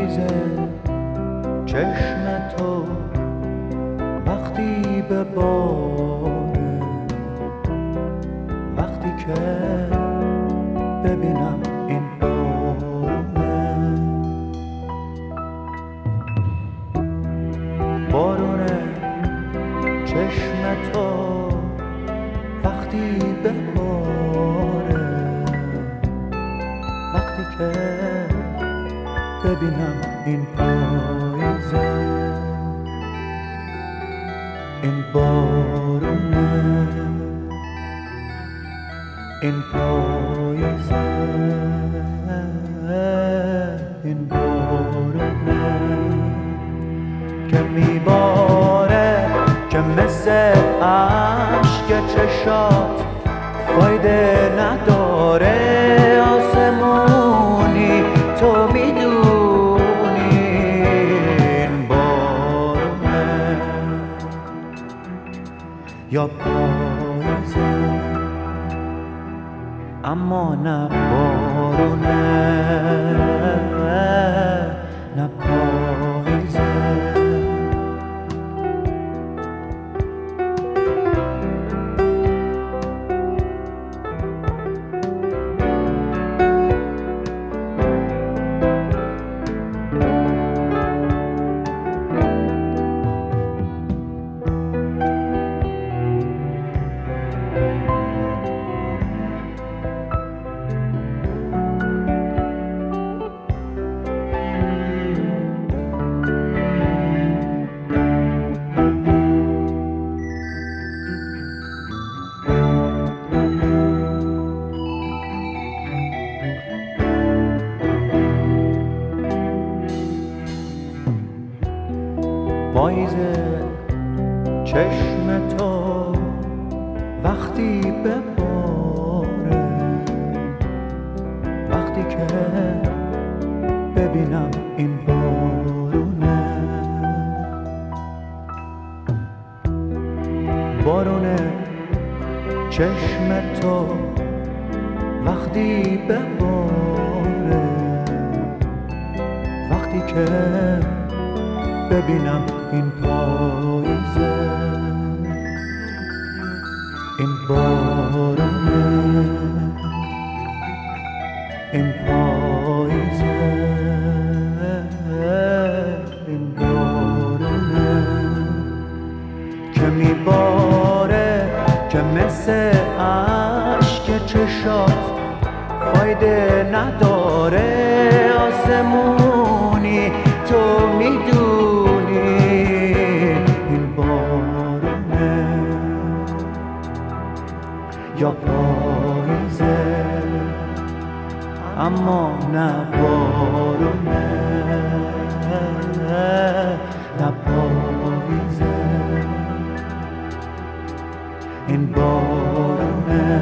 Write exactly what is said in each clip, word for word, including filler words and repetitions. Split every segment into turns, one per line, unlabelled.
پاییزه چشم تو وقتی به باره، وقتی که ببینم این بارونه، بارونه چشم تو وقتی به باره، وقتی که ببینم این پاییزه، این بارونه، این پاییزه، این بارونه که میباره، که مثل عشق چشات فایده نداره. آسمونی تو میدونی این بارونه یا پاییزه، اما نه بارونه، نه پاییزه. پاییزه چشم تو وقتی به باره، وقتی که ببینم این بارونه، بارونه چشم تو وقتی به باره، وقتی که ببینم این پاییزه، این بارونه، این پاییزه، این بارونه که میباره، که مثل عشق چشات فایده نداره. آسمونی تو میدونی این بارونه یا پاییزه، اما نه بارونه، نه پاییزه. این بارونه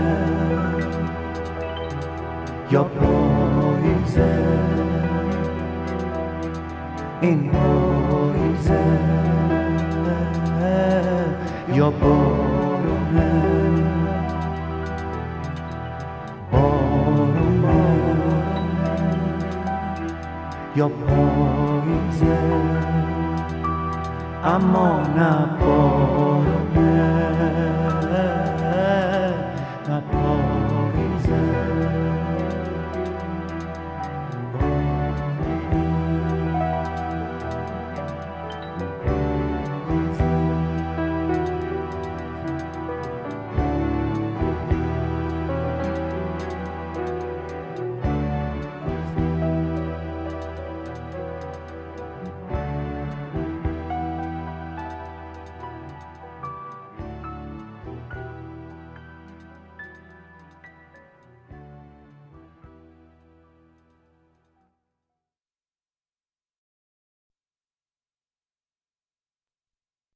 یا پاییزه، این پاییزه یا بارونه، بارونه یا پاییزه، اما نه بارونه.